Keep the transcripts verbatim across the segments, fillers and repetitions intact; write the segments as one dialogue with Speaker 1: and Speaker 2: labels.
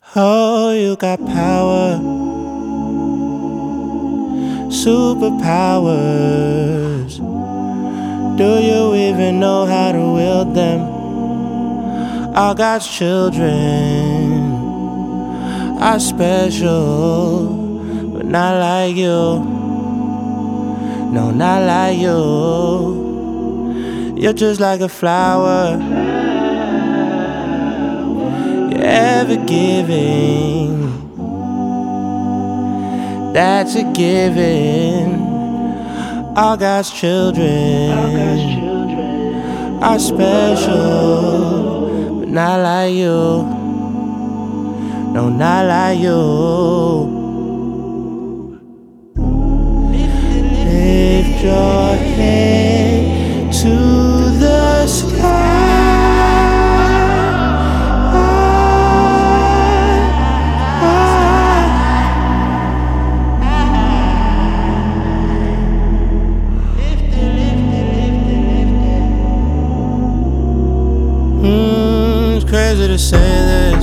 Speaker 1: Oh, you got power, superpowers. Do you even know how to wield them? All God's children are special, but not like you. No, not like you. You're just like a flower, you're ever giving. That's a given. All God's children are special, but not like you. No, not like you. Lift your head to the sky. Mm, it's crazy to say this,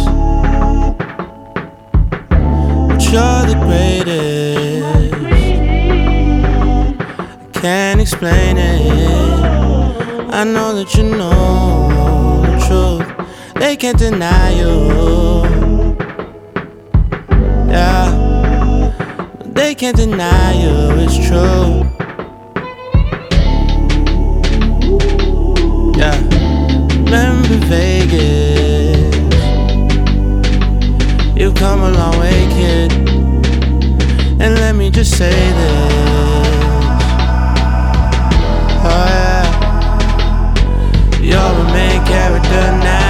Speaker 1: but you're the greatest. Can't explain it. I know that you know the truth. They can't deny you. Yeah, they can't deny you. It's true. Yeah, remember Vegas. You've come a long way, kid. And let me just say this. Oh yeah, you're a main character now.